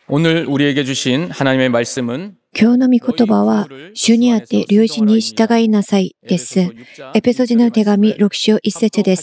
오늘 우리에게 주신 하나님의 말씀은 今日の御言葉は、主にあって良心に従いなさいです。エペソジの手紙6章1節です。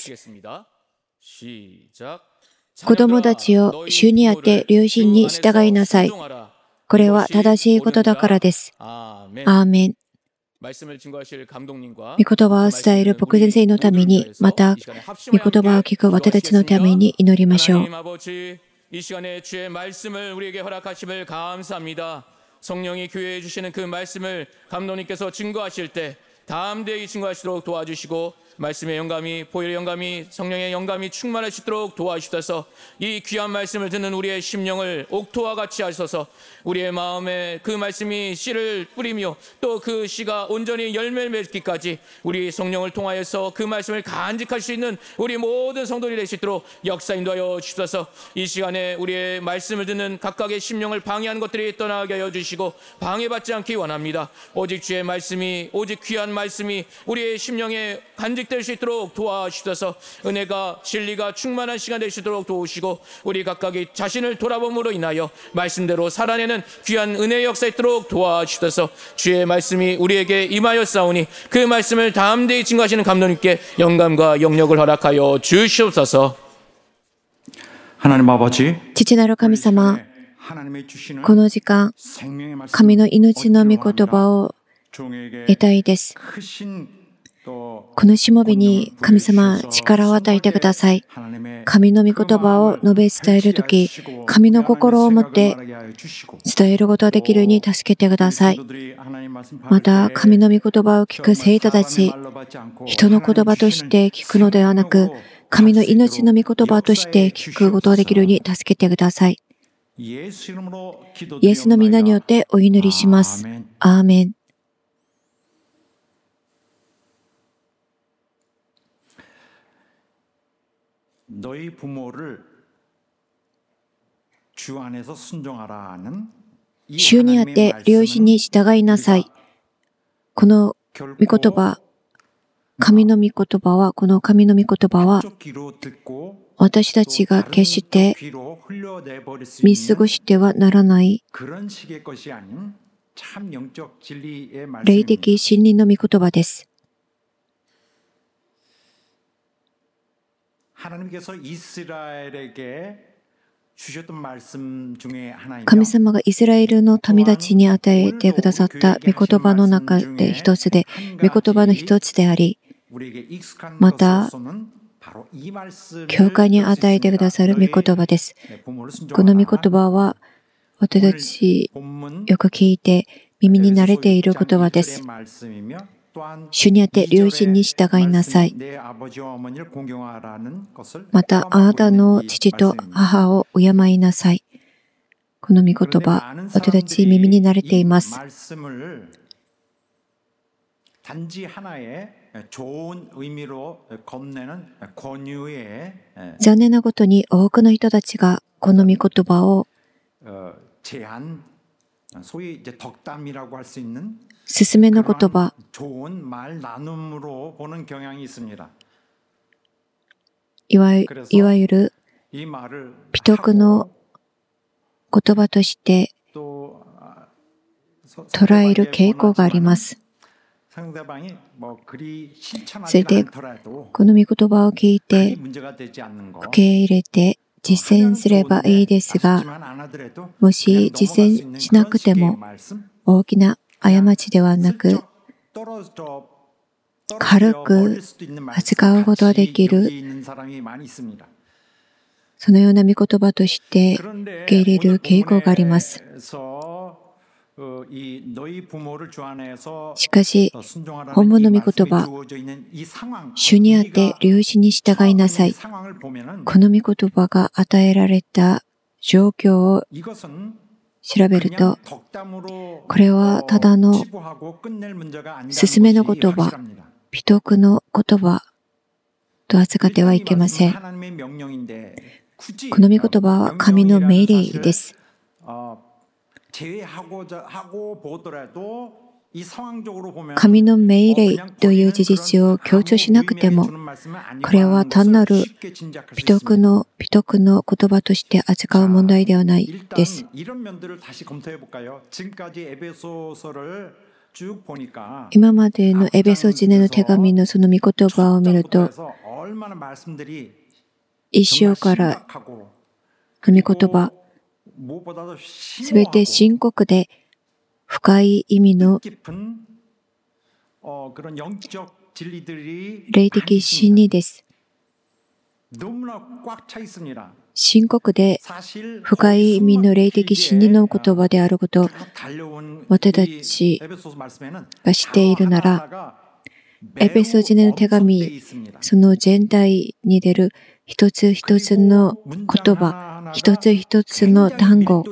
子供たちを主にあって良心に従いなさい。これは正しいことだからです。アーメン。御言葉を伝える牧先生のために、また、御言葉を聞く私たちのために祈りましょう。 이 시간에 주의 말씀을 우리에게 허락하심을 감사합니다. 성령이 교회에 주시는 그 말씀을 감독님께서 증거하실 때 담대히 증거하시도록 도와주시고 말씀의 영감이, 보혈의 영감이, 성령의 영감이 충만할 수 있도록 도와주셔서 이 귀한 말씀을 듣는 우리의 심령을 옥토와 같이 하셔서 우리의 마음에 그 말씀이 씨를 뿌리며 또 그 씨가 온전히 열매를 맺기까지 우리 성령을 통하여서 그 말씀을 간직할 수 있는 우리 모든 성도들이 될 수 있도록 역사 인도하여 주셔서 이 시간에 우리의 말씀을 듣는 각각의 심령을 방해하는 것들이 떠나게 하여 주시고 방해받지 않기 원합니다. 오직 주의 말씀이, 오직 귀한 말씀이 우리의 심령에 간직될 수 있도록 도와주셔서 은혜가 진리가 충만한 시간 될 수 있도록 도우시고 우리 각각이 자신을 돌아봄으로 인하여 말씀대로 살아내는 귀한 은혜의 역사 있도록 도와주셔서 주의 말씀이 우리에게 임하여 싸우니 그 말씀을 담대히 증거하시는 감독님께 영감과 영력을 허락하여 주시옵소서. 하나님 아버지, 父なる神様、 하나님의 주시는 この時間、 생명의 말씀 神の命の御言葉を 종에게 得たいです。 크신 또 このしもべに神様、力を与えてください。 하나님의 神の御言葉を述べ伝えるとき、神の心を持って伝えることができるように助けてください。また、神の御言葉を聞く生徒たち、人の言葉として聞くのではなく、神の命の御言葉として聞くことができるように助けてください。イエスの皆によってお祈りします。アーメン。 너희 부모를 주 안에서 순종하라는 主にあって良心に従いなさい。この御言葉、神の御言葉は、この神の御言葉は、私たちが決して見過ごしてはならない霊的真理の御言葉です。 하나님께서 이스라엘에게 주셨던 말씀 중에 하나입니다. 神様がイスラエルの民たちに与えてくださった御言葉の中で一つで、御言葉の一つであり、また、教会に与えてくださる御言葉です。この御言葉は、私たちよく聞いて耳に慣れている言葉です。 主にあって良心に従いなさい。また、あなたの父と母を敬いなさい。この御言葉、私たち耳に慣れています。残念なことに多くの人たちがこの御言葉を勧めの言葉、いわゆる美徳の言葉として捉える傾向があります。それで、この御言葉を聞いて、受け入れて実践すればいいですが、もし実践しなくても大きな過ちではなく、軽く扱うことができる、そのような御言葉として受け入れる傾向があります。しかし、本物の御言葉、主にあって良心に従いなさい。この御言葉が与えられた状況を調べると、これはただの勧めの言葉、美徳の言葉と扱ってはいけません。この御言葉は神の命令です。 神の命令という事実を強調しなくても、これは単なる美徳の言葉として扱う問題ではないです。今までのエベソ人への手紙のその御言葉を見ると、一章からの御言葉、すべて深刻で深い意味の霊的真理です。深刻で深い意味の霊的真理の言葉であることを私たちが知っているなら、エペソ人への手紙、その全体に出る一つ一つの言葉、一つ一つの単語、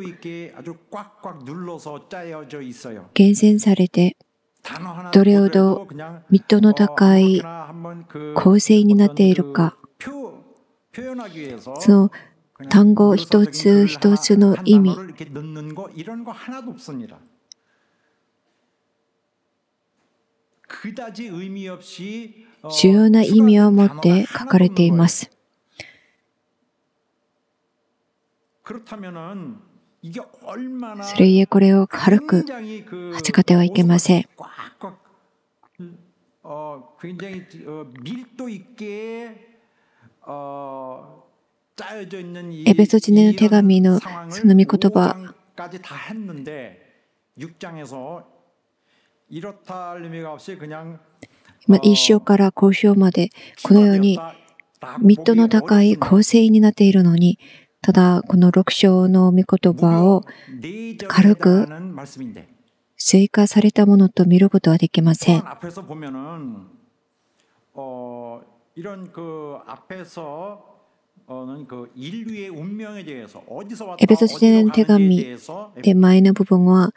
厳選されて、どれほど密度の高い構成になっているか、その単語一つ一つの意味、重要な意味を持って書かれています。それゆえこれを軽く扱ってはいけません。エペソ人への手紙のその御言葉、1章から5章までこのように密度の高い構成になっているのに、ただこの6章の御言葉を軽く追加されたものと見ることはできません。エペソ人への手紙で前の部分は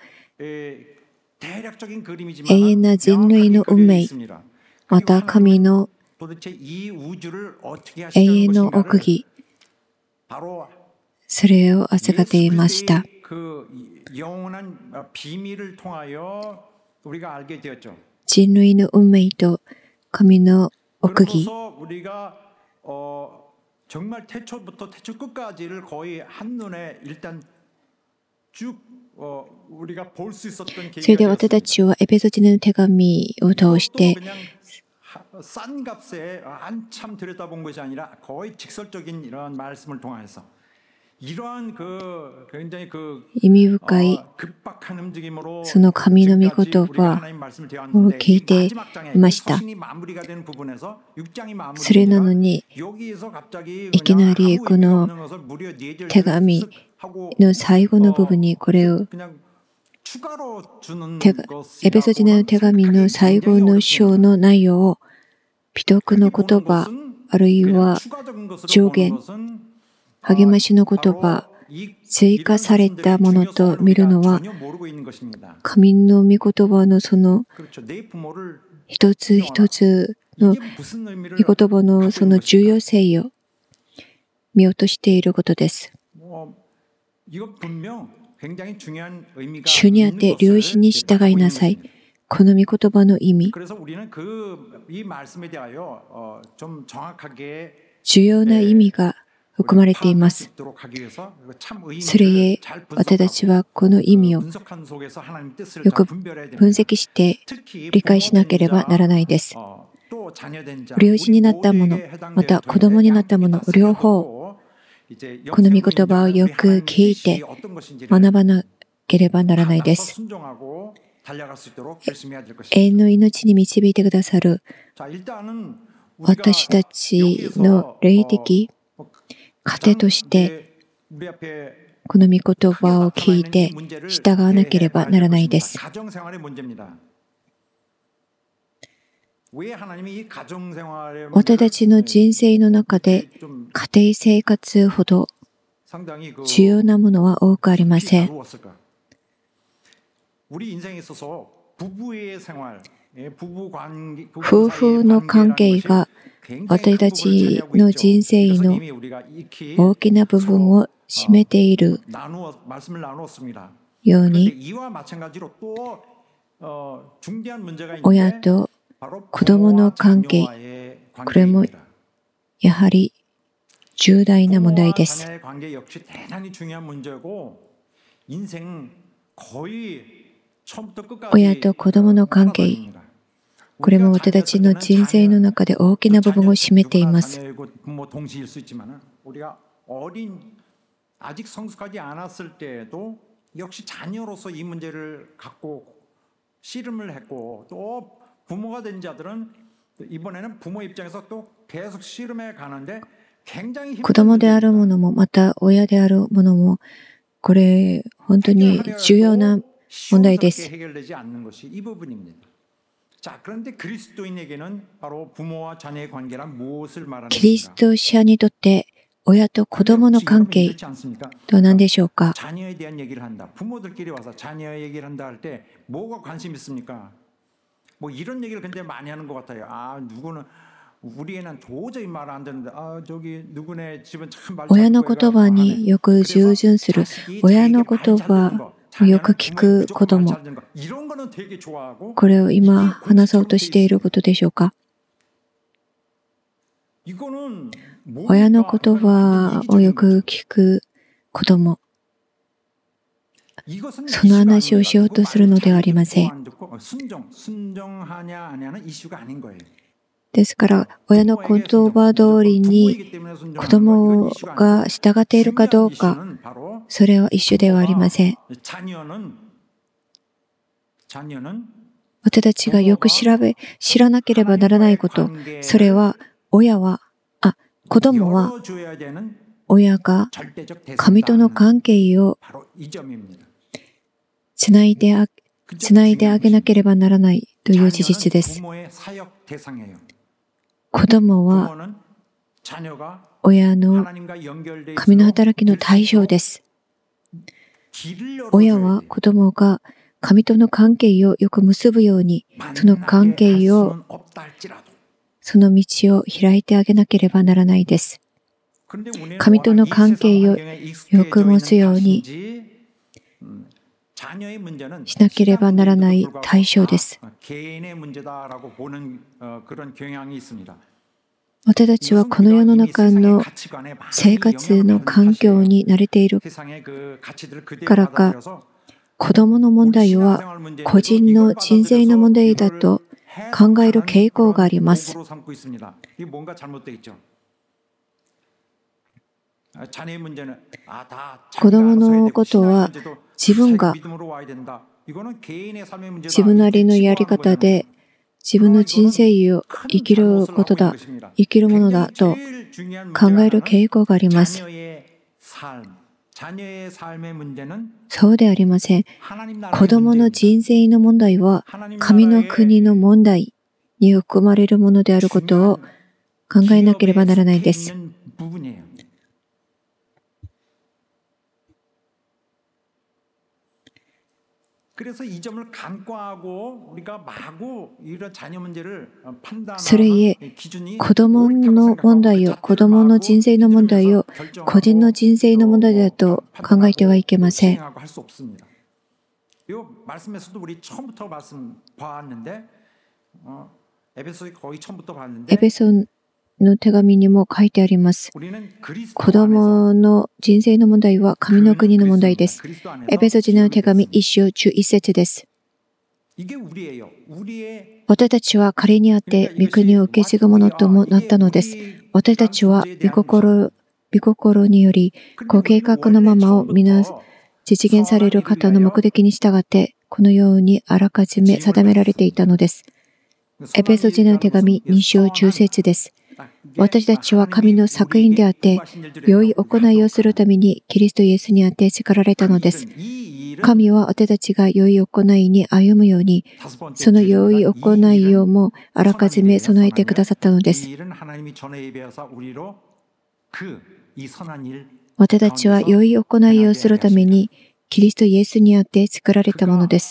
永遠な人類の運命、また神の永遠の奥義、それを扱っていました。人類の運命と神の奥義、それで私たちはエペソ人への手紙を通して意味深いその神の御言葉を聞いていました。それなのにいきなりこの手紙の最後の部分にこれをエペソ人への手紙の最後の章の内容を美徳の言葉あるいは助言、励ましの言葉、追加されたものと見るのは、神の御言葉のその一つ一つの御言葉のその重要性を見落としていることです。主にあって良心に従いなさい。この御言葉の意味、重要な意味が含まれています。それゆえ私たちはこの意味をよく分析して理解しなければならないです。両親になった者、また子供になった者、両方この御言葉をよく聞いて学ばなければならないです。永遠の命に導いてくださる私たちの霊的糧としてこの御言葉を聞いて従わなければならないです。私たちの人生の中で家庭生活ほど重要なものは多くありません。夫婦の関係が私たちの人生の大きな部分を占めているように、 親と子供の関係、これもやはり重大な問題です。親と子供の関係、これも私たちの人生の中で大きな部分を占めています。 아직 성숙하지 않았을 때에도 역시 자녀로서 이 문제를 갖고 씨름을 했고 또 부모가 된 자들은 이번에는 부모 입장에서 또 계속 씨름해 가는데 굉장히 子供であるものもまた親であるものもこれ本当に重要な問題です。 해결되지 않는 것이 이 부분입니다. 자, 그런데 그리스도인에게는 바로 부모와 자녀의 관계란 무엇을 말하는 キリスト者にとって親と子供の関係とは何でしょうか。 자녀에 대한 얘기를 한다. 부모들끼리 와서 자녀 얘기를 한다 할 때 뭐가 관심 있습니까? 뭐 이런 얘기를 근데 많이 하는 것 같아요. 아, 누구는 우리 애는 도저히 말 안 듣는데 아, 저기 누구네 집은 참 말 親の言葉によく従順する、親の言葉をよく聞く子供、 이런 거는 되게 좋아하고 これを今話そうとしていることでしょうか。 이거는 親の言葉をよく聞く子供、 その話をしようとするのではありません。 순종하냐 아니냐는 이슈가 아닌 거예요. ですから親の言葉通りに子供が従っているかどうか、それは一緒ではありません。 私たちがよく知らなければならないこと、それは子供は親が神との関係をつないであげなければならないという事実です。 子供は親の神の働きの対象です。 親は子供が神との関係をよく結ぶように、その関係を、その道を開いてあげなければならないです。 神との関係をよく持つようにしなければならない対象です。 私たちはこの世の中の生活の環境に慣れているからか、子供の問題は個人の人生の問題だと考える傾向があります。 子供のことは自分が自分なりのやり方で自分の人生を生きることだ、生きるものだと考える傾向があります。 そうでありません。子供の人生の問題は神の国の問題に含まれるものであることを考えなければならないです。 それゆえ、子供の問題を、子供の人生の問題を個人の人生の問題だと考えてはいけません。 エペソの手紙にも書いてあります。子供の人生の問題は神の国の問題です。エペソ人の手紙1章11節です。 私たちは彼にあって御国を受け継ぐものともなったのです。私たちは御心によりご計画のままを皆実現される方の目的に従ってこのようにあらかじめ定められていたのです。エペソ人の手紙2章10節です。 私たちは神の作品であって、良い行いをするためにキリストイエスにあって作られたのです。神は私たちが良い行いに歩むように、その良い行いをもあらかじめ備えてくださったのです。私たちは良い行いをするためにキリストイエスにあって作られたものです。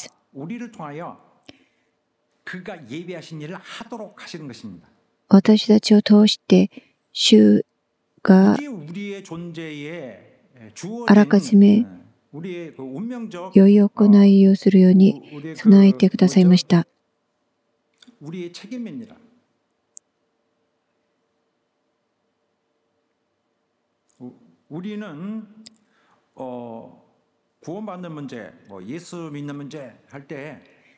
私たちを通して主があらかじめ良い行いをするように備えてくださいました。 우리의 책임입니다. 우리는 구원받는 문제, 예수 믿는 문제 할 때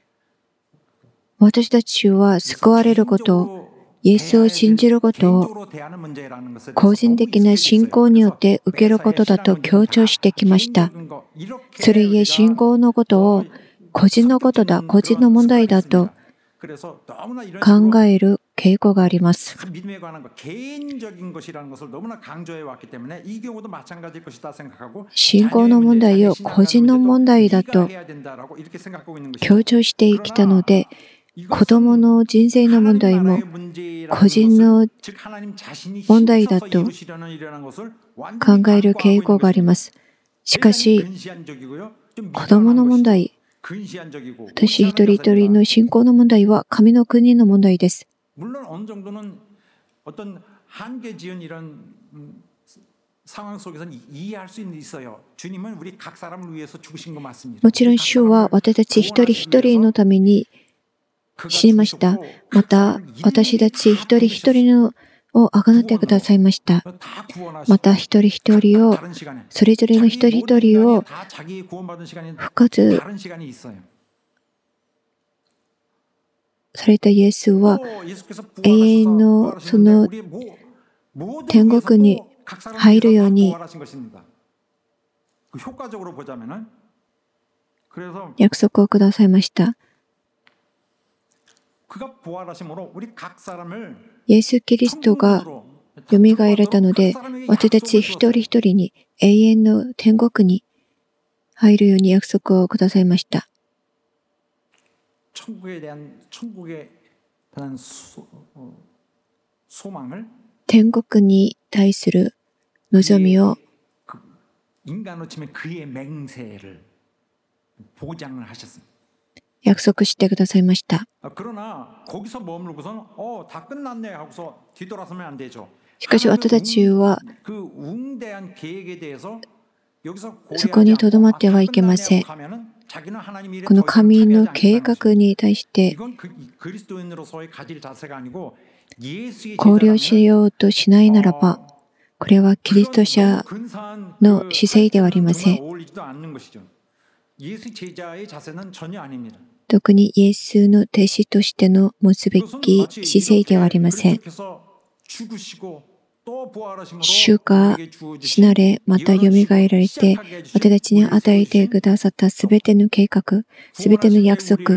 私たちは救われること、イエスを信じることを個人的な信仰によって受けることだと強調してきました。それゆえ信仰のことを個人のことだ、個人の問題だと考える傾向があります。信仰の問題を個人の問題だと強調してきたので、子供の人生の問題も個人の問題だと考える傾向があります。しかし、子供の問題、私一人一人の信仰の問題は神の国の問題です。もちろん主は私たち一人一人のために死にました。また私たち一人一人をあがなってくださいました。また一人一人を、それぞれの一人一人を復活されたイエスは永遠のその天国に入るように約束をくださいました。イエス・キリストがよみがえられたので、私たち一人一人に永遠の天国に入るように約束をくださいました。天国に対する望みを約束してくださいました。しかし私たちはそこにとどまってはいけません。この神の計画に対して考慮しようとしないならば、これはキリスト者の姿勢ではありません。特にイエスの弟子としての持つべき姿勢ではありません。主が死なれ、またよみがえられて、私たちに与えてくださったすべての計画、すべての約束、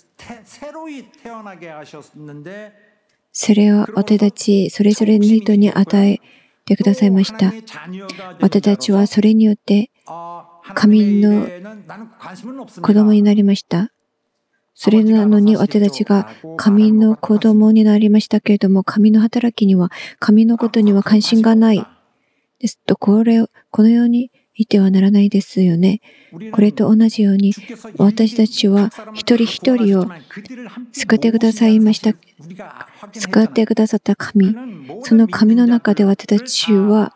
それを私たちそれぞれの人に与えてくださいました。私たちはそれによって神の子供になりました。それなのに私たちが神の子供になりましたけれども、神の働きには、神のことには関心がないですと、このように言ってはならないですよね。これと同じように、私たちは一人一人を救ってくださいました。救ってくださった神、その神の中で私たちは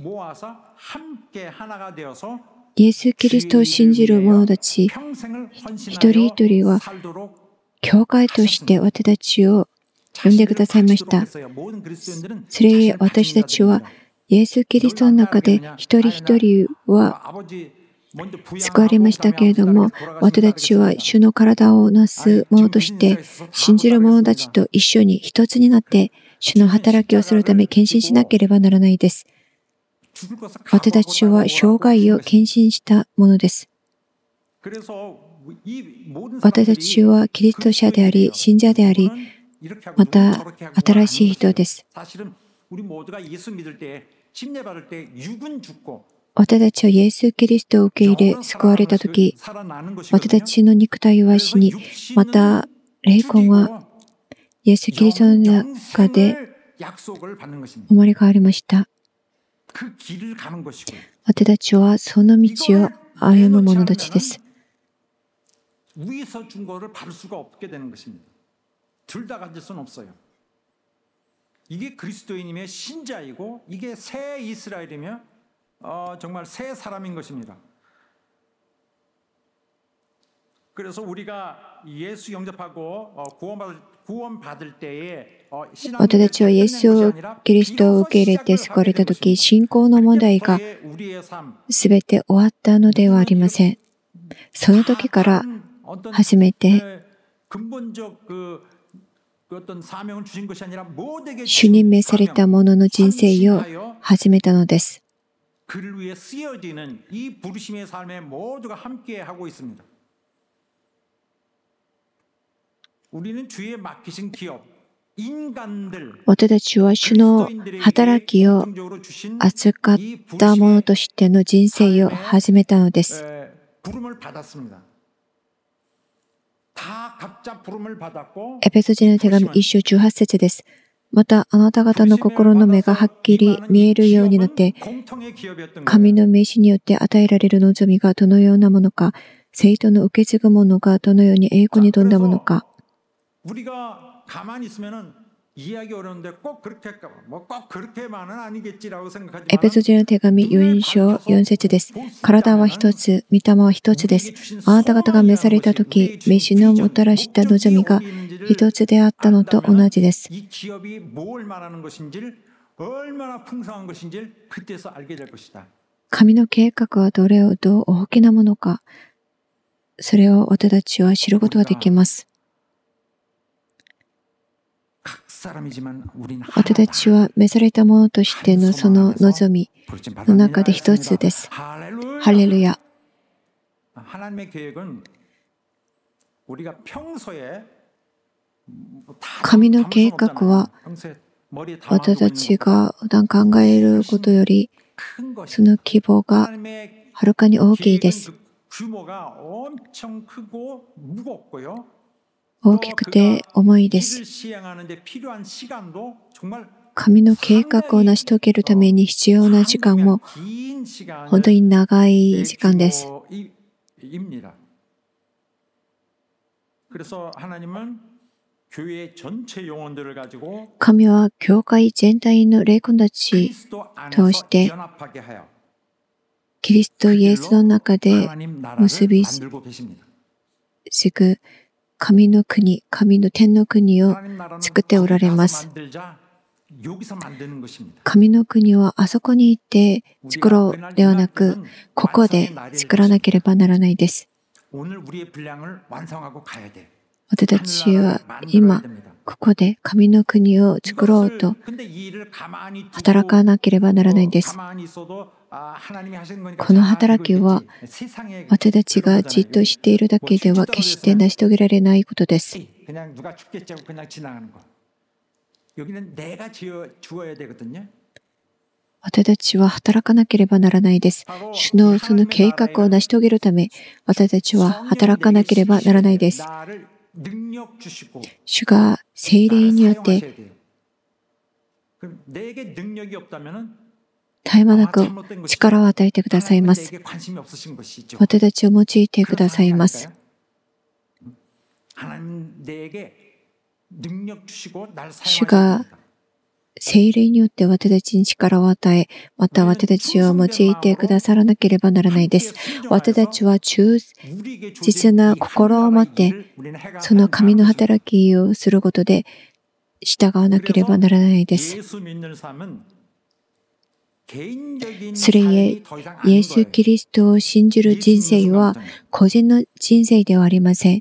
イエス・キリストを信じる者たち一人一人は教会として私たちを呼んでくださいました。それゆえ私たちはイエス・キリストの中で一人一人は救われましたけれども、私たちは主の体をなす者として信じる者たちと一緒に一つになって主の働きをするため献身しなければならないです。私たちは生涯を献身したものです。私たちはキリスト者であり、信者であり、また新しい人です。私たちはイエス・キリストを受け入れ、救われたとき、私たちの肉体は死に、また霊魂はイエス・キリストの中で生まれ変わりました。私たちはその道を歩む者たちです。 이게 그리스도인임의 신자이고 이게 새 이스라엘이며 정말 새 사람인 것입니다. 그래서 우리가 예수 영접하고 구원받을 때에 私たちはイエス・キリストを受け入れて救われたとき、信仰の問題がすべて終わったのではありません。その時から初めて主に召された者の人生を始めたのです。 그를 위해 쓰여지는 이 부르심의 삶에 모두가 함께 하고 있습니다. 우리는 주의 맡기신 기업, 인간들, 私たちは主の働きを扱った者としての人生を始めたのです。 부름을 받았습니다. 다 각자 부름을 받았고 エペソ人の手紙1章18節です。またあなた方の心の目がはっきり見えるようになって、神の召しによって与えられる望みがどのようなものか、聖徒の受け継ぐものがどのように栄光に富んだものか。 우리가 가만히 있으면은 이해하기 어려운데 꼭 그렇게만은 아니겠지라고 エ 생각하지만 ペソ人の手紙4章4節です。体は一つ、御霊は一つです。あなた方が召されたとき、召しのもたらした望みが一つであったのと同じです。 이 기업이 뭘 말하는 것인지를 얼마나 풍성한 것인지를 그때서 알게 될 것이다. 神の計画はどれほど大きなものか、それを私たちは知ることができます。 私たちは召されたものとしてのその望みの中で一つです。ハレルヤ。 하나님의 계획은 우리가 평소에 神の計画は私たちが普段考えることよりその規模がはるかに大きいです。 규모가 엄청 크고 무겁고요. 大きくて重いです。神の計画を成し遂げるために必要な時間も本当に長い時間です。 神は教会全体の霊魂たちとしてキリストイエスの中で結びつく神の国、神の天の国を作っておられます。神の国はあそこに行って作ろうではなく、ここで作らなければならないです。私たちは今、ここで神の国を作ろうと働かなければならないです。この働きは私たちがじっとしているだけでは決して成し遂げられないことです。私たちは働かなければならないです。主のその計画を成し遂げるため、私たちは働かなければならないです。主が聖霊によって絶え間なく力を与えてくださいます。私たちを用いてくださいます。主が聖霊によって私たちに力を与え、また私たちを用いてくださらなければならないです。私たちは忠実な心を持って、その神の働きをすることで従わなければならないです。それゆえ、イエス・キリストを信じる人生は個人の人生ではありません。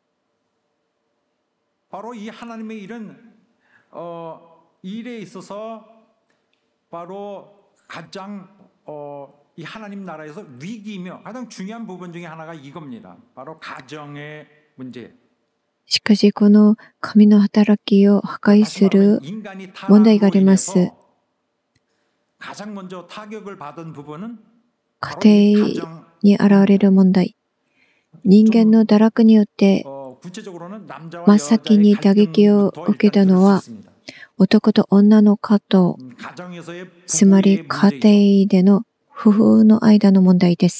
일에 있어서 바로 가장 이 하나님 나라에서 위기이며 가장 중요한 부분 중에 하나가 이겁니다. 바로 가정의 문제. しかしこの神の働きを破壊する問題があります。家庭に現れる問題。人間の堕落によって真っ先に打撃を受けたのは男と女の葛藤、つまり家庭での夫婦の間の問題です。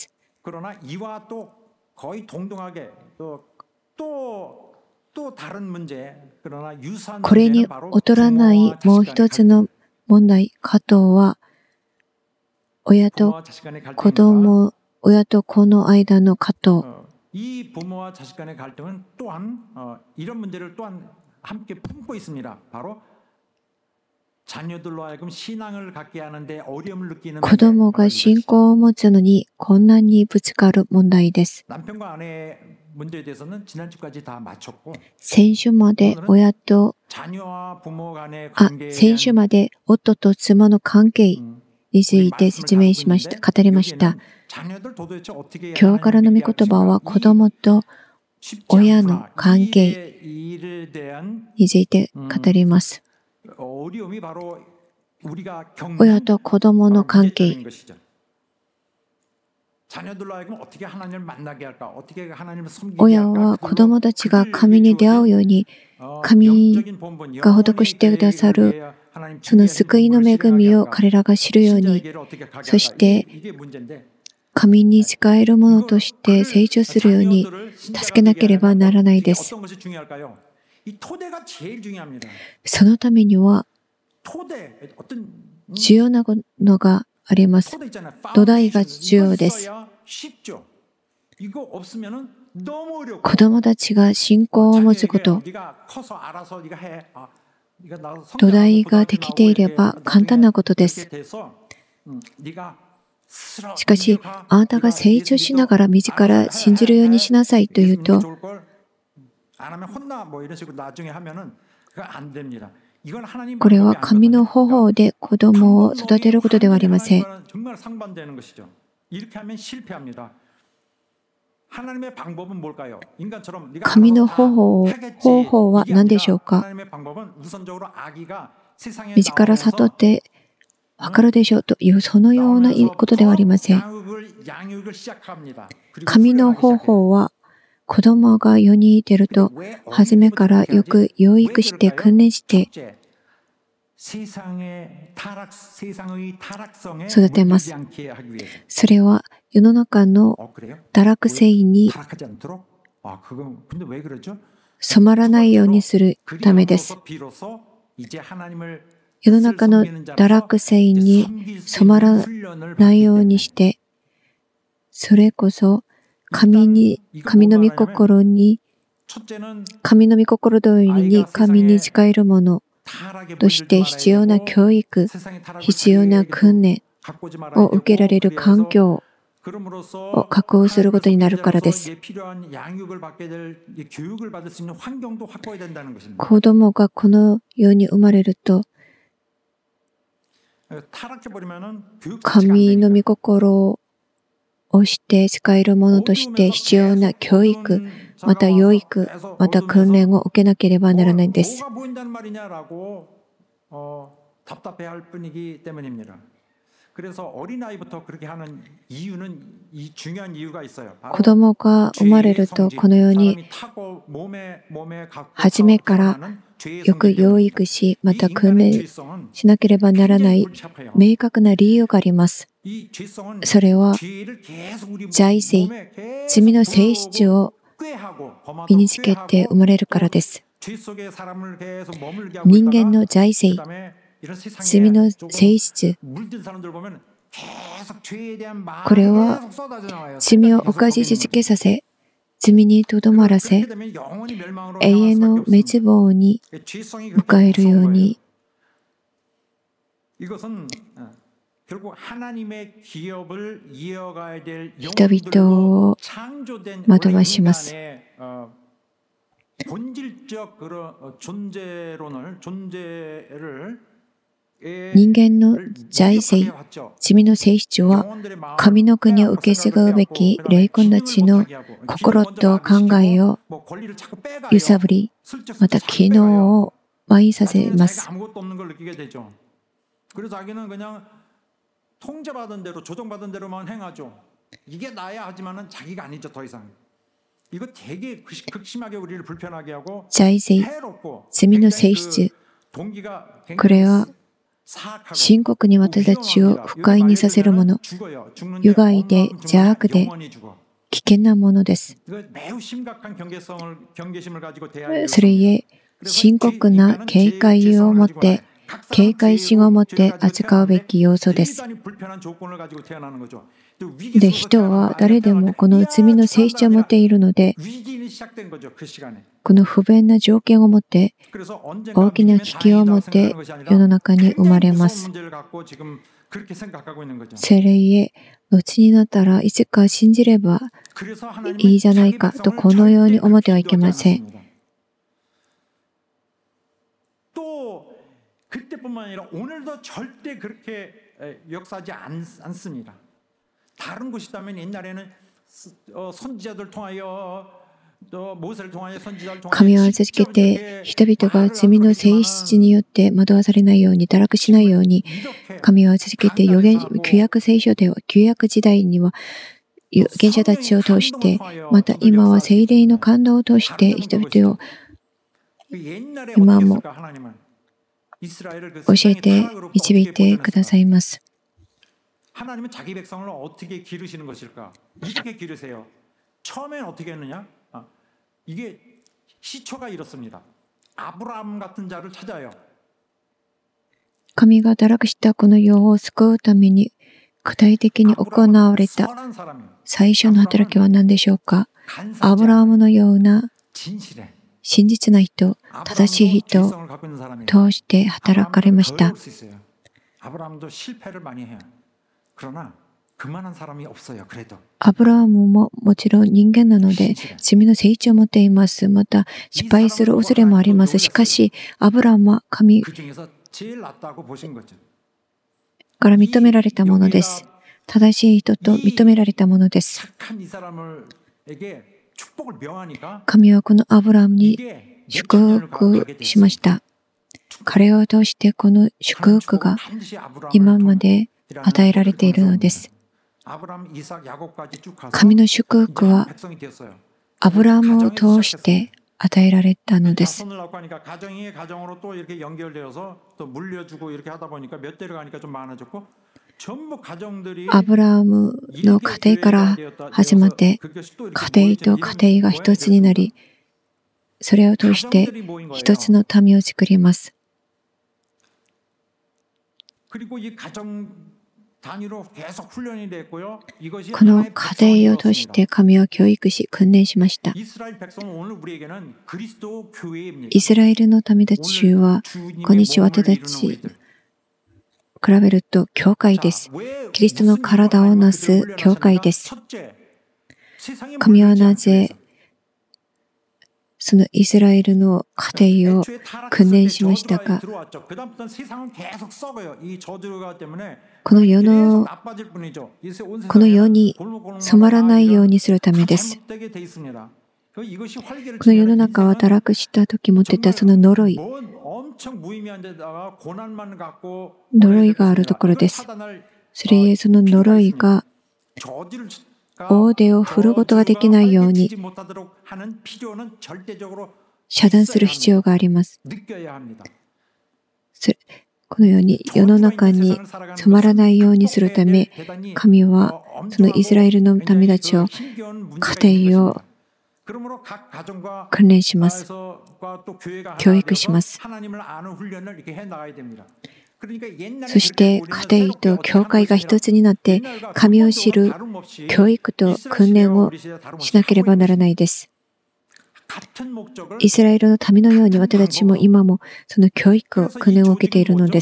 これに劣らないもう一つの問題、葛藤は親と子供、親と子の間の葛藤、 이 부모와 자식 간의 갈등은 또한 이런 문제를 또한 함께 품고 있습니다. 바로 자녀들로 하여금 신앙을 갖게 하는데 어려움을 느끼는 子供が信仰を持つのに困難にぶつかる問題です。 남편과 아내의 문제에 대해서는 지난주까지 다 마쳤고 先週まで親と、 자녀와 부모 간의 관계에 先週まで夫と妻の関係について説明しました、語りました。 자녀들 도대체 어떻게 今日からの御言葉は子供と親の関係について語ります。 어려움이 바로 우리가 親と子供の関係。 자녀들로 하여금 어떻게 하나님을 만나게 할까? 어떻게 하나님을 섬기게 親 할까? は子供たちが神に出会うように、神が施してくださるその救いの恵みを彼らが知るように、そして神に仕える者として成長するように助けなければならないです。そのためには重要なのがあります。土台が重要です。子供たちが信仰を持つこと、土台ができていれば簡単なことです。しかし、あなたが成長しながら自ら信じるようにしなさいというと、これは神の方法で子供を育てることではありません。神の方法は何でしょうか。自ら悟って分かるでしょうというそのようなことではありません。神の方法は子供が世に出ると初めからよく養育して訓練して育てます。それは世の中の堕落性に染まらないようにするためです。世の中の堕落性に染まらないようにして、それこそ神の御心に、神の御心通りに神に仕えるものとして必要な教育、必要な訓練を受けられる環境を確保することになるからです。子供がこの世に生まれると、神の御心をして使えるものとして必要な教育、また養育、また訓練を受けなければならないんです。子供が生まれるとこのように初めからよく養育し、また訓練しなければならない明確な理由があります。それは罪性、罪の性質を身につけて生まれるからです。人間の罪性、罪の性質、これは罪を犯し続けさせ、罪にとどまらせ、永遠の滅亡に迎えるように、人々を惑わします。人間の財性、罪の性質は神の国を受け継ぐべき霊魂たちの心と考えを揺さぶり、また機能を蔓延させます。財性、罪の性質、これは深刻に私たちを不快にさせるもの、有害で邪悪で危険なものです。それゆえ、深刻な警戒を持って、警戒心を持って扱うべき要素です。 で、人は誰でもこの罪の性質を持っているので、この不便な条件を持って、大きな危機を持って世の中に生まれます。聖霊へ後になったらいつか信じればいいじゃないかとこのように思ってはいけません。 그때뿐만 아니라 오늘도 절대 그렇게 역사하지 않습니다. 다른 곳이 있다면 옛날에는 선지자들 통하여 神は続けて人々が罪の性質によって惑わされないように、堕落しないように、神は続けて旧約聖書では、旧約時代には預言者たちを通して、また今は聖霊の感動を通して人々を今も教えて導いてくださいます。 하나님은 자기 백성을 어떻게 기르시는 것일까? 이렇게 기르세요. 처음엔 어떻게 했느냐? 이게 시초가 이렇습니다. 아브라함 같은 자를 찾아요. 神が堕落したこの世を救うために具体的に行われた最初の働きは何でしょうか。アブラハムのような真実な人、正しい人を通して働かれました。 アブラハムももちろん人間なので罪の性質を持っています。また失敗する恐れもあります。しかしアブラハムは神から認められたものです。正しい人と認められたものです。神はこのアブラハムに祝福しました。彼を通してこの祝福が今まで与えられているのです。神の祝福はアブラハムを通して与えられたのです。アブラハムの家庭から始まって家庭と家庭が一つになり、それを通して一つの民を作ります。この家庭を通して神は教育し訓練しました。イスラエルの民たちは今日私たち比べると教会です。キリストの体をなす教会です。神はなぜそのイスラエルの家庭を訓練しましたか。この世に染まらないようにするためです。この世の中は堕落した時持ってたその呪いがあるところです。それゆえその呪いが大手を振ることができないように遮断する必要があります。このように世の中に染まらないようにするため、神はそのイスラエルの民たちを家庭を訓練します。教育します。そして家庭と教会が一つになって神を知る教育と訓練をしなければならないです。イスラエルの民のように私たちも今もその教育を訓練を受けているのです。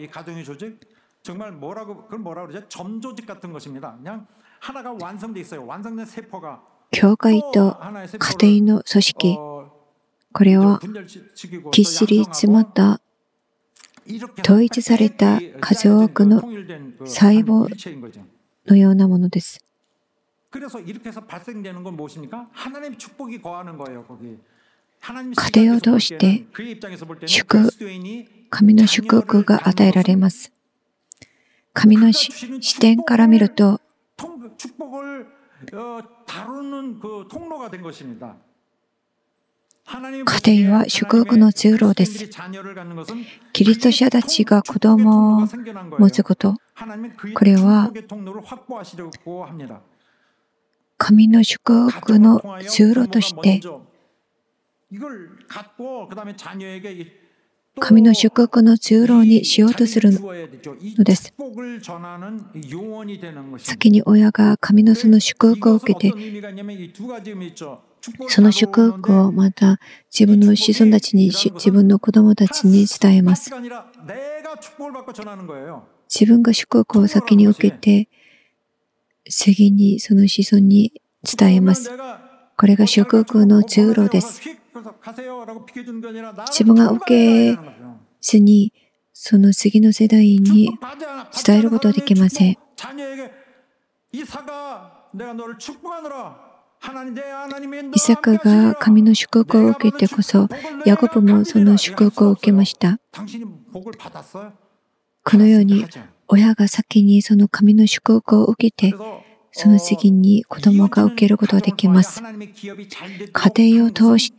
教会と家庭の組織、これはぎっしり詰まった統一された数多くの細胞のようなものです。家庭を通して神の祝福が与えられます。神の視点から見ると家庭は祝福の通路です。キリスト者たちが子供を持つこと、これは神の祝福の通路として神の祝福の通路にしようとするのです。先に親が神のその祝福を受けて、その祝福をまた自分の子孫たちに、自分の子供たちに伝えます。自分が祝福を先に受けて、次にその子孫に伝えます。これが祝福の通路です。自分が受けずに、その次の世代に伝えることはできません。イサクが神の祝福を受けてこそ、ヤコブもその祝福を受けました。このように、親が先にその神の祝福を受けて、その次に子供が受けることができます。家庭を通して、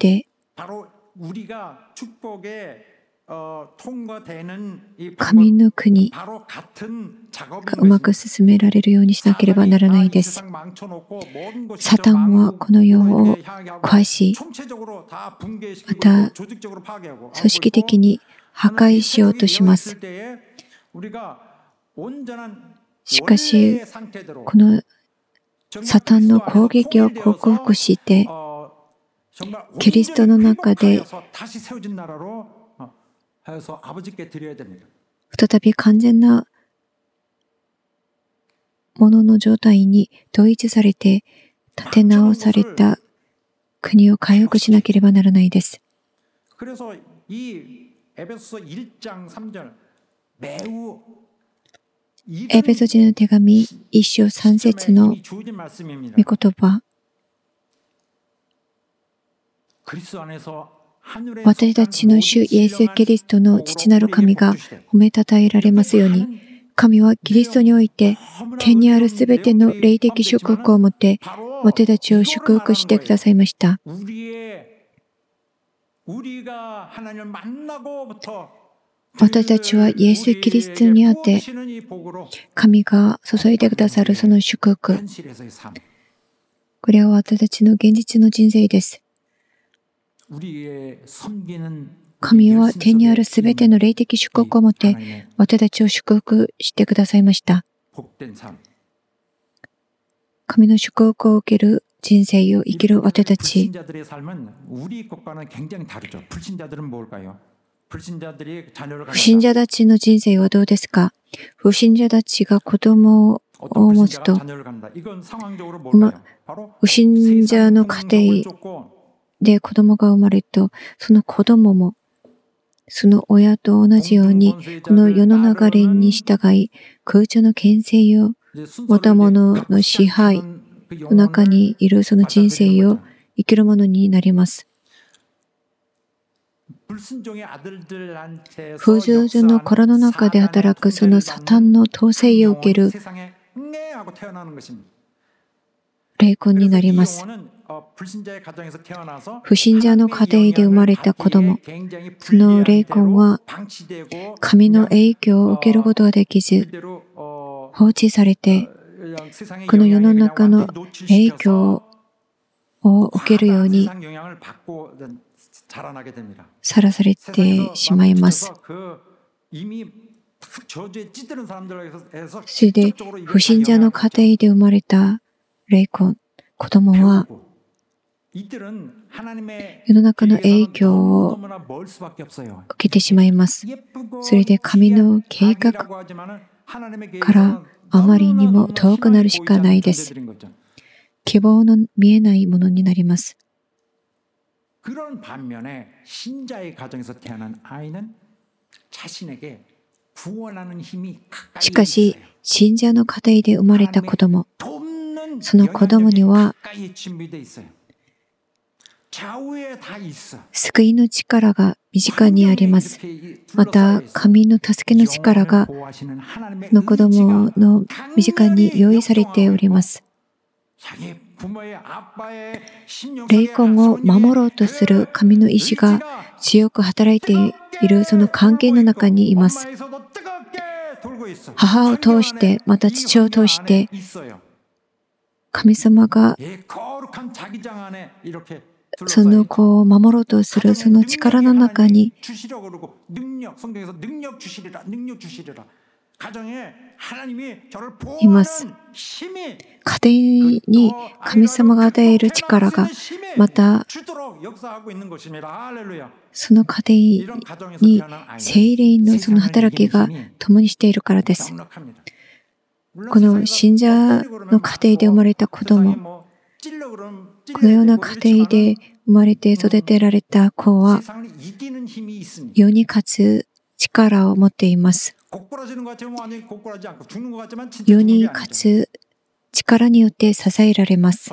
神の国がうまく進められるようにしなければならないです。サタンはこの世を壊し、また組織的に破壊しようとします。しかし、このサタンの攻撃を克服して、キリストの中で再び完全なものの状態に統一されて立て直された国を回復しなければならないです。エペソ人の手紙1章3節の御言葉、私たちの主イエス・キリストの父なる神が褒めたたえられますように、神はキリストにおいて天にあるすべての霊的祝福をもって私たちを祝福してくださいました。私たちはイエス・キリストにあって神が注いでくださるその祝福、これは私たちの現実の人生です。神は天にあるすべての霊的祝福をもって私たちを祝福してくださいました。神の祝福を受ける人生を生きる私たち、不信者たちの人生はどうですか？不信者たちが子供を持つと、不信者の家庭で子供が生まれると、その子供もその親と同じようにこの世の流れに従い、空中の権勢を持った者の支配の中にいるその人生を生きるものになります。不従順の心の中で働くそのサタンの統制を受ける霊魂になります。不信者の家庭で生まれた子供、その霊魂は神の影響を受けることができず、放置されて、この世の中の影響を受けるようにさらされてしまいます。それで不信者の家庭で生まれた霊魂、子供は世の中の影響を受けてしまいます。それで神の計画からあまりにも遠くなるしかないです。希望の見えないものになります。しかし、信者の家庭で生まれた子供、その子供には救いの力が身近にあります。また、神の助けの力がの子供の身近に用意されております。霊魂を守ろうとする神の意志が強く働いているその関係の中にいます。母を通して、また父を通して、神様がその子を守ろうとするその力の中にいます。家庭に神様が与える力が、またその家庭に聖霊のその働きが共にしているからです。この信者の家庭で生まれた子供、このような家庭で生まれて育てられた子は世に勝つ力を持っています。世に勝つ力によって支えられます。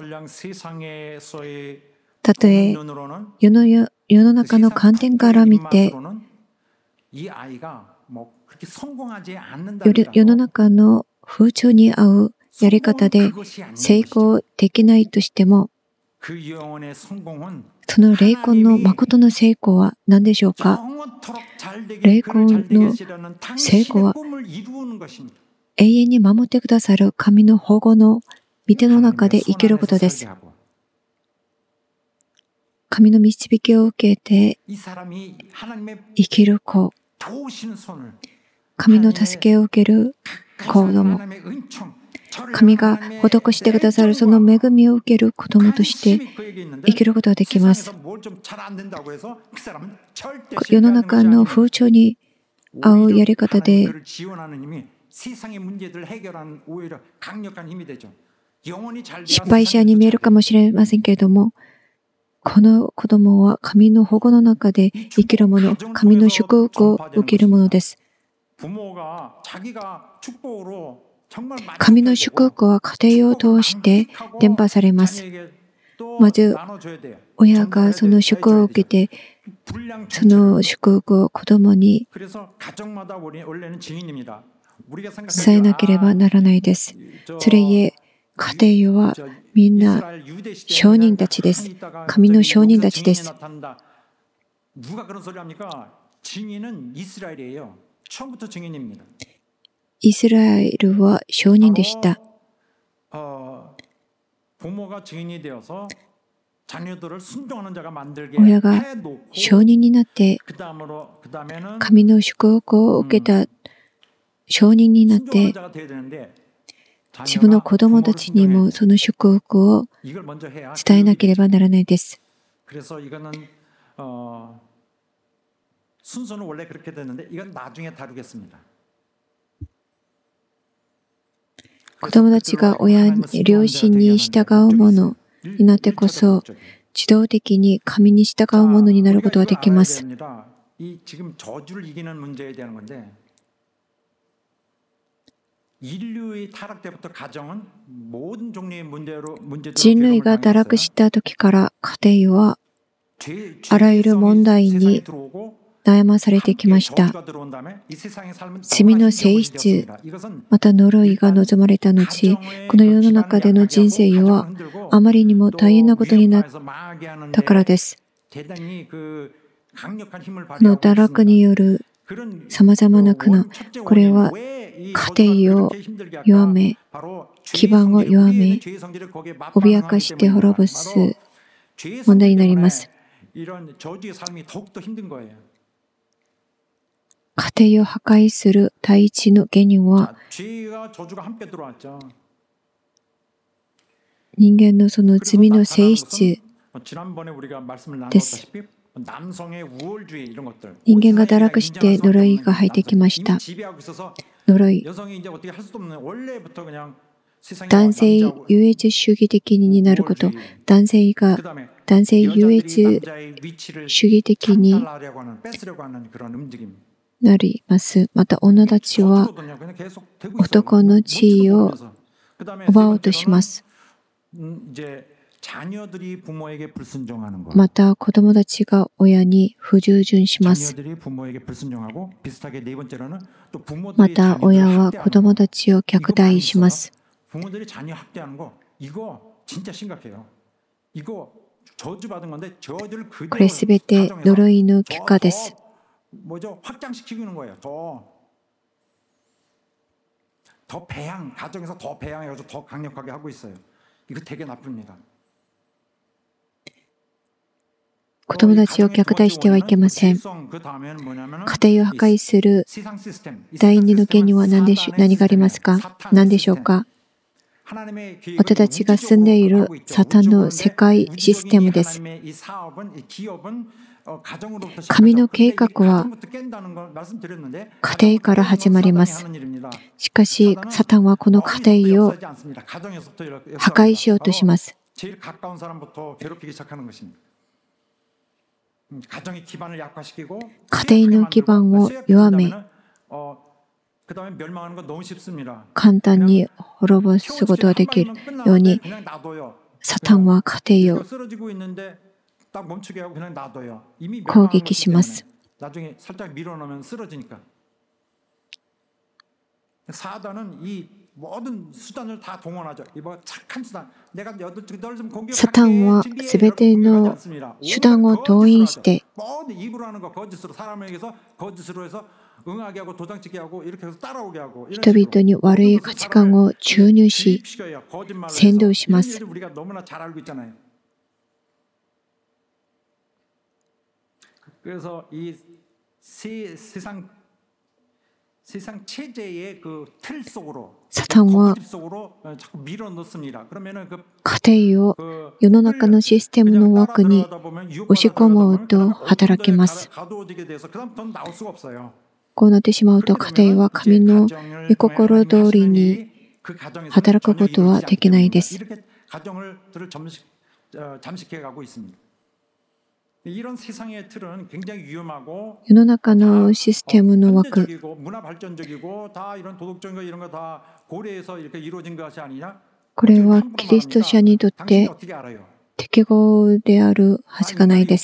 たとえ世の中の観点から見て、世の中の風潮に合うやり方で成功できないとしても、その霊魂の誠の成功は何でしょうか。霊魂の成功は永遠に守ってくださる神の保護の御手の中で生きることです。神の導きを受けて生きる子、神の助けを受ける子供、神が施してくださるその恵みを受ける子供として生きることができます。世の中の風潮に合うやり方で失敗者に見えるかもしれませんけれども、この子供は神の保護の中で生きるもの、神の祝福を受けるものです。神の祝福は家庭を通して伝播されます。まず親がその祝福を受けて、その祝福を子供に伝えなければならないです。それゆえ家庭はみんな証人たちです。神の証人たちです。イスラエルは証人でした。親が証人になって神の祝福を受けた証人になって自分の子供たちにもその祝福を伝えなければならないです。子供たちが両親に従うものになってこそ自動的に神に従うものになることができます。人類が堕落した時から家庭はあらゆる問題に悩まされてきました。罪の性質、また呪いが望まれた後、この世の中での人生はあまりにも大変なことになったからです。この堕落によるさまざまな苦難、これは家庭を弱め、基盤を弱め、脅かして滅ぼす問題になります。家庭を破壊する第一の原因は人間のその罪の性質です。人間が堕落して呪いが入ってきました。呪い、男性優越主義的になること、男性優越主義的になります。また女たちは男の地位を奪おうとします。また子供たちが親に不従順します。また親は子供たちを虐待します。これすべて呪いの結果です。 子供たちを虐待してはいけません。家庭を破壊する第二の原因は何がありますか？何でしょうか？私たちが住んでいるサタンの世界システムです。神の計画は家庭から始まります。しかし、サタンはこの家庭を破壊しようとします。家庭の基盤を弱め、簡単に滅ぼすことができるように、サタンは家庭を攻撃します。サタンはすべての手段を動員して人々に悪い価値観を注入し、扇動します。サタンは家庭を世の中のシステムの枠に押し込もうと働きます。こうなってしまうと、家庭は神の御心通りに働くことはできないです。世の中のシステムの枠、これはキリスト者にとって適合であるはずがないです。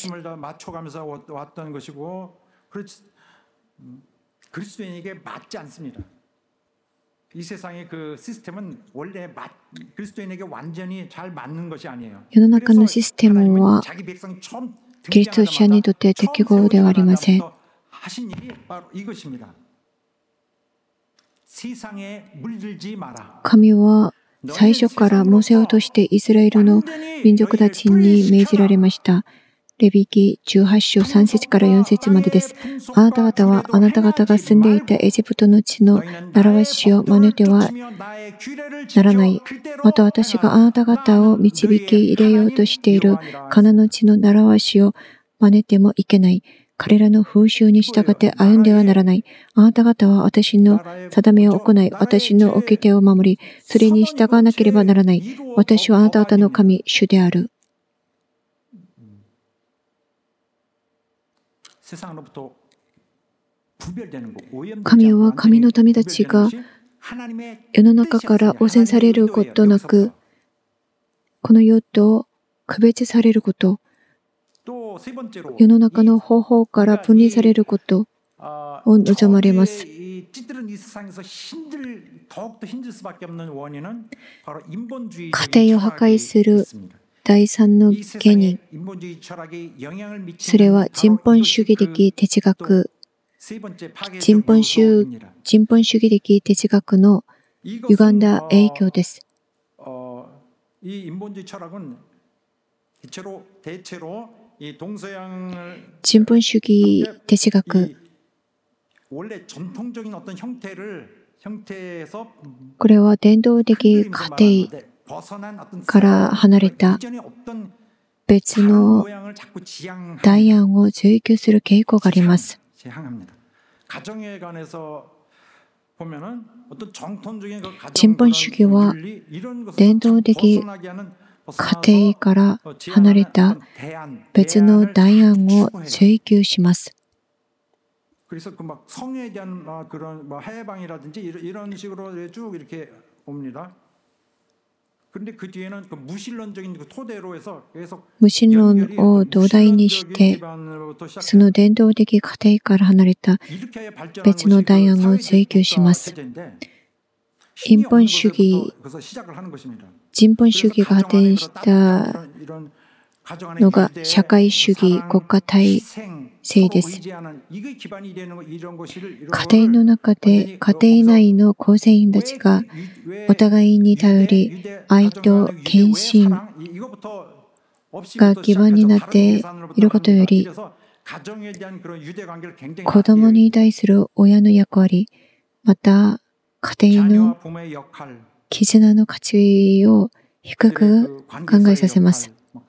世の中のシステムはキリスト者にとって適合ではありません。神は最初からモーセを通してイスラエルの民族たちに命じられました。レビ記18章3節から4節までです。あなた方はあなた方が住んでいたエジプトの地の習わしを真似てはならない。また私があなた方を導き入れようとしているカナの地の習わしを真似てもいけない。彼らの風習に従って歩んではならない。あなた方は私の定めを行い、私の掟を守り、それに従わなければならない。私はあなた方の神、主である。神は神の民たちが世の中から汚染されることなく、この世と区別されること、世の中の方法から分離されることを望まれます。家庭を破壊する第三の原因、それは人本主義的哲学、人本主義的哲学の歪んだ影響です。人本主義哲学、これは伝統的家庭から離れた別の代案を追求する傾向があります。人本主義は伝統的家庭から離れた別の代案を追求します。無神論を土台にして、その伝統的家庭から離れた別の代案を追求します。人本主義が発展したのが社会主義国家体制です。家庭の中で家庭内の構成員たちがお互いに頼り、愛と献身が基盤になっていることより、子供に対する親の役割、また家庭の絆の価値を低く考えさせます。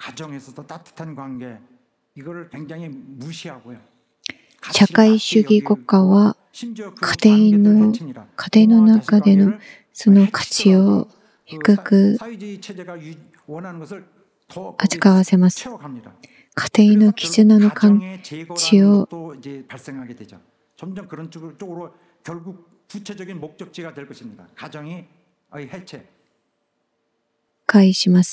社会主義国家は家庭の中でのその価値を低く扱わせます。家庭の絆の関係を介します。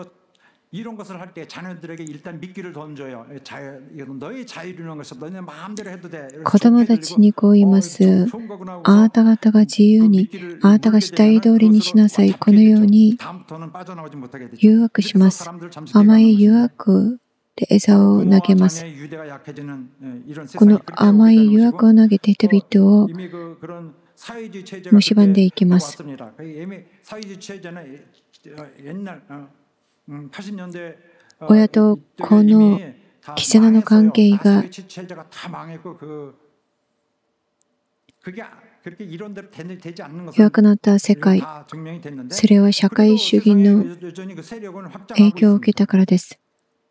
子供たちにこう言います。あなた方が自由に、あなたがしたい通りにしなさい。このように誘惑します。甘い誘惑で餌を投げます。この甘い誘惑を投げて人々を蝕んでいきます。親と子の絆の関係が弱くなった世界、それは社会主義の影響を受けたからです。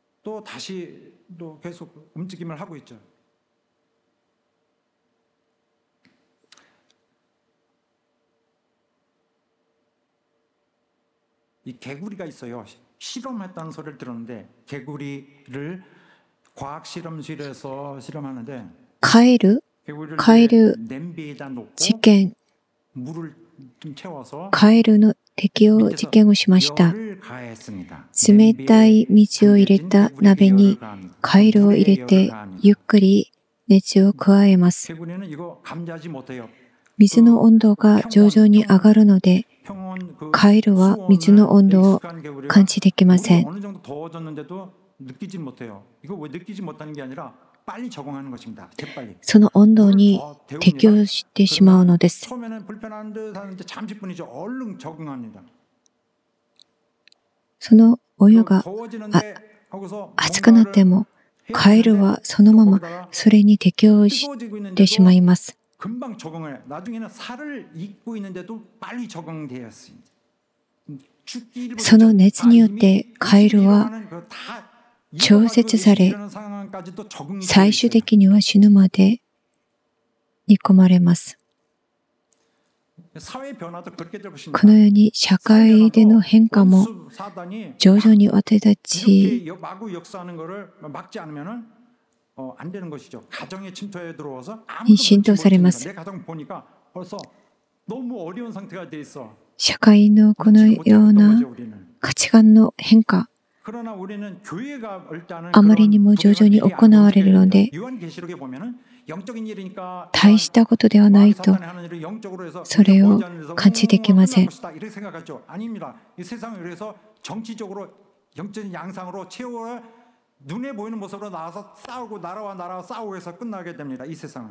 실험했다는 소리를 들었는데 개구리를 과학 실험실에서 실험하는데 カエル 냄비에다 놓고 実験、 물을 좀 채워서 カエルの適応実験をしました。 열을 가했습니다. 冷たい水を入れた鍋にカエルを入れてゆっくり熱を加えます。 개구리는 이거 감지하지 못해요. 水の温度が徐々に上がるので、カエルは水の温度を感知できません。 어느 정도 더워졌는데도 느끼지 못해요. 이거 왜 느끼지 못하는 게 아니라 빨리 적응하는 것입니다. 재빨리. その温度に適応してしまうのです。 처음에는 불편한 듯 하는데 잠시뿐이죠. 얼른 적응합니다. そのお湯が 더워지는데 거기서 熱くなっても、カエルはそのままそれに適応してしまいます。 금방 적응해요. 나중에는 살을 잊고 있는데도 빨리 적응되었어요. その熱によってカエルは調節され、最終的には死ぬまで煮込まれます。このように社会での変化も徐々に私たちに浸透されます。社会のこのような価値観の変化、あまりにも徐々に行われるので、大したことではないと、それを感じできません。 눈에 보이는 모습으로 나와서 싸우고 나라와 싸우고 해서 끝나게 됩니다. 이 세상은.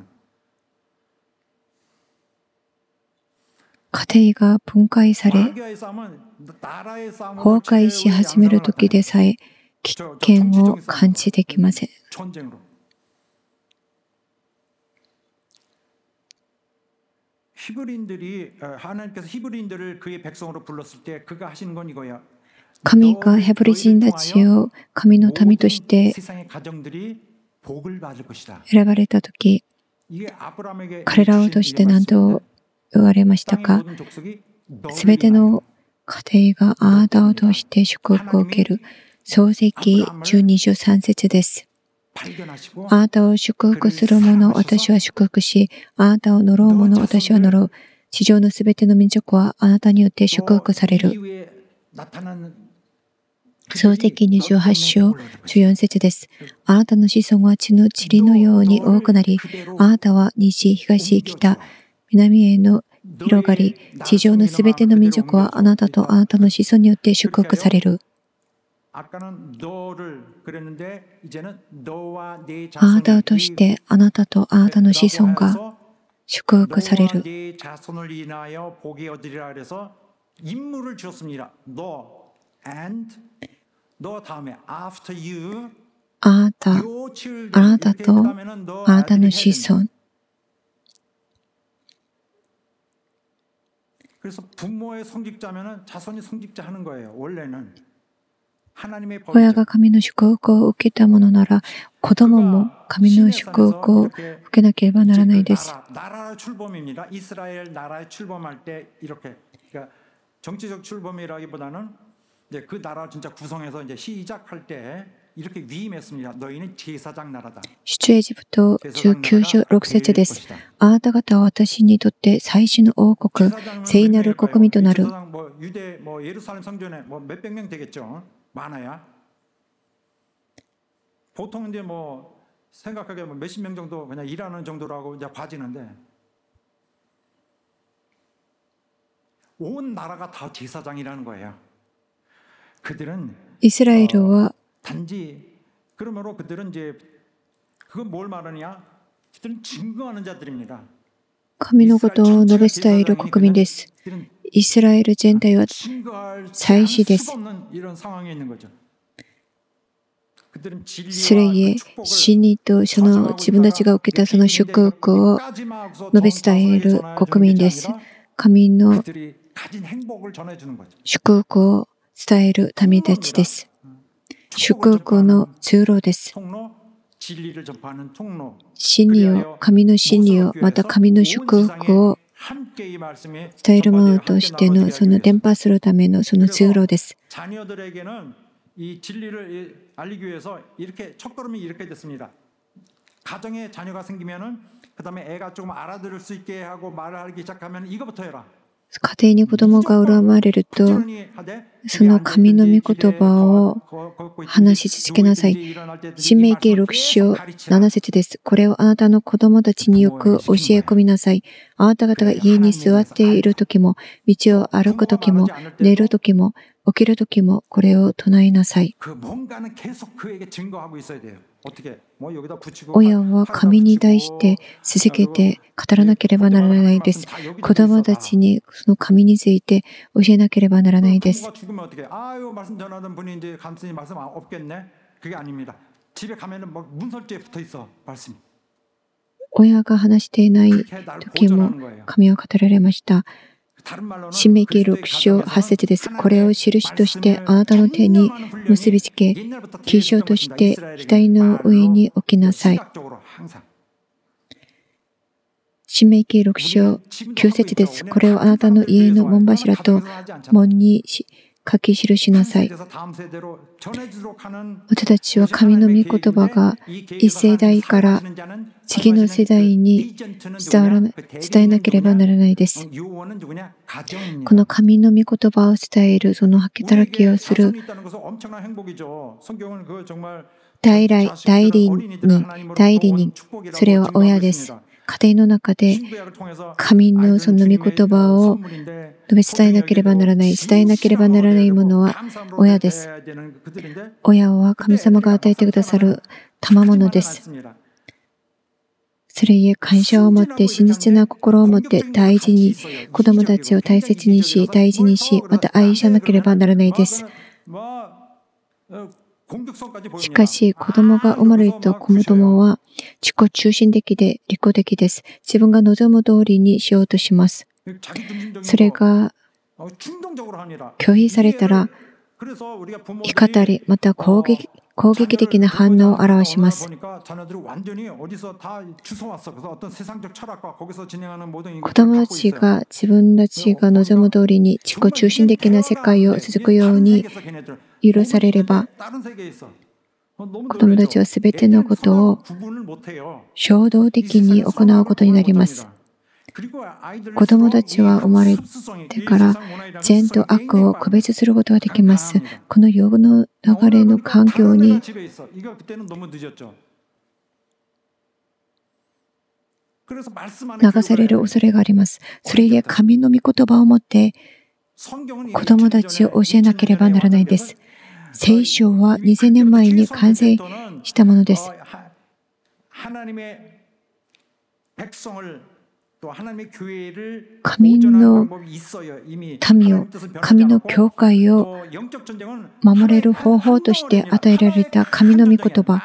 家庭が分解され、崩壊し始める時でさえ危険を感じできません。 히브리인들이 하나님께서 히브리인들을 그의 백성으로 불렀을 때 그가 하시는 건 이거야. 神がヘブリ人たちを神の民として選ばれたとき、彼らを通して何と言われましたか。すべての家庭があなたを通して祝福を受ける。創世記12章3節です。あなたを祝福する者、私は祝福し、あなたを呪う者、私は呪う。地上のすべての民族はあなたによって祝福される。創世記28章14節です。あなたの子孫は地の塵のように多くなり、あなたは西、東、北、南への広がり、地上のすべての民族はあなたとあなたの子孫によって祝福される。あなたを通してあなたとあなたの子孫が祝福される。 너 다음에 after you あなた、 your children あなた 이렇게 と 그다음에는 너 あなたの 아들이 子 해야 된다. 孫。 그래서 부모의 성직자면은 자손이 성직자 하는 거예요. 원래는 하나님의 親 법이죠. が神の祝福を受けたものなら、子供も神の祝福を受けなければならないです。 나라의 출범입니다. 이스라엘 나라의 출범할 때 이렇게 그러니까 정치적 출범이라기보다는 이제 그 나라 진짜 구성해서 이제 시작할 때 이렇게 위임했습니다. 너희는 제사장 나라다. 出エジプト19章6節です。あなた方は私にとって最初の王国、聖なる国民となる。 제사장 뭐 유대 뭐 예루살렘 성전에 뭐 몇백 명 되겠죠. 많아야. 보통 이제 뭐 생각하기에 뭐 몇십 명 정도 그냥 일하는 정도라고 이제 봐지는데 온 나라가 다 제사장이라는 거예요. 그들은 イスラエルは 단지 그러므로 그들은 이제 그건 뭘 말하느냐? 그들은 증거하는 자들입니다. 神のことを述べ伝える国民です。 그들은 イスラエル全体は 증거할 祭司です。 수 없는 이런 상황에 있는 거죠. 그들은 それゆ 진리와 え、 축복을 真理とその自分たちが受けたその祝福を述べ伝える国民です。神の 그들이 가진 행복을 전해주는 거죠. 祝福を伝える民たちです。祝福の通路です。 통로, 진리를 전파하는 통로. 真理を、神の真理を、また神の祝福を 함께 이 말씀이 伝えるものとしてのその伝播するためのその通路です。 자녀들에게는 이 진리를 알리기 위해서 이렇게 첫걸음이 이렇게 됐습니다. 가정에 자녀가 생기면은 그다음에 애가 조금 알아들을 수 있게 하고 말을 하기 시작하면 이거부터 해라. 家庭に子供が生まれると、その神の御言葉を話し続けなさい。申命記6章7節です。これをあなたの子供たちによく教え込みなさい。あなた方が家に座っているときも、道を歩くときも、寝るときも、起きるときも、これを唱えなさい。 親は神に対して続けて語らなければならないです。子供たちにその神について教えなければならないです。 親が話していない時も神は語られました。 申命記6章8節です。これを印としてあなたの手に結びつけ、記章として額の上に置きなさい。申命記6章9節です。これをあなたの家の門柱と門に書き記しなさい。私たちは神の御言葉が一世代から次の世代に伝えなければならないです。この神の御言葉を伝える、その働きをする代理人、それは親です。家庭の中で神のその御言葉を述べ伝えなければならない、伝えなければならないものは親です。親は神様が与えてくださる賜物です。それゆえ感謝を持って、真実な心を持って大事に、子供たちを大切にし、大事にし、また愛しなければならないです。しかし、子供が生まれると子供は自己中心的で利己的です。自分が望む通りにしようとします。それが拒否されたら、怒り、また攻撃的な反応を表します。子供たちが自分たちが望む通りに自己中心的な世界を続くように許されれば、子供たちはすべてのことを衝動的に行うことになります。子供たちは生まれてから善と悪を区別することができます。この世の流れの環境に流される恐れがあります。それで神の御言葉を持って子供たちを教えなければならないです。聖書は2000年前に完成したものです。 神の民を、神の教会を守れる方法として与えられた神の御言葉。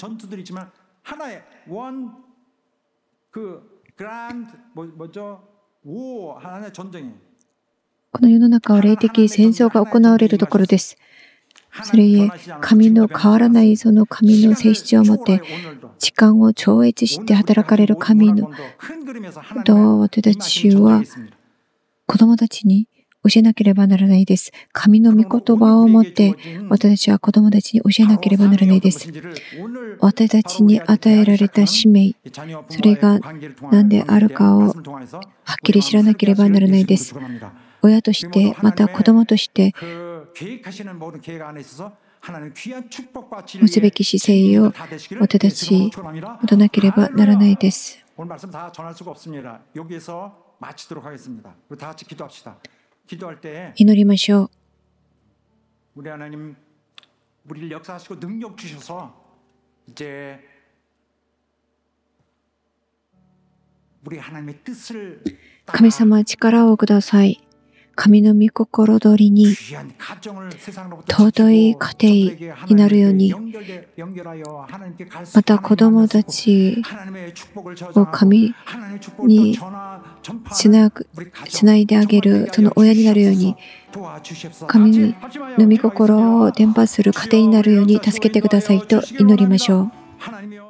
この世の中は霊的戦争が行われるところです。それゆえ、神の変わらないその神の性質をもって、時間を超越して働かれる神のことを私たちは子供たちに教えなければならないです。神の御言葉をもって私たちは子供たちに教えなければならないです。私たちに与えられた使命、それが何であるかをはっきり知らなければならないです。親として、また子供として持つべき姿勢を私たち持たなければならないです。祈りましょう。神様、力をください。神の御心通りに尊い家庭になるように、また子供たちを神につないであげるその親になるように、神の御心を伝播する家庭になるように助けてくださいと祈りましょう。